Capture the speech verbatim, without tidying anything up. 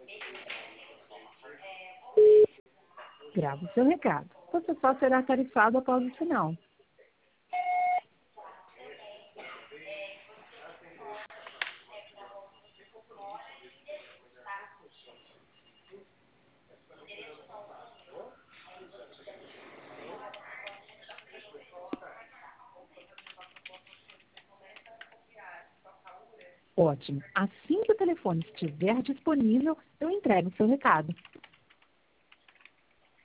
Grave o seu recado. Você só será tarifado após o sinal. Ótimo. Assim que o telefone estiver disponível, eu entrego o seu recado.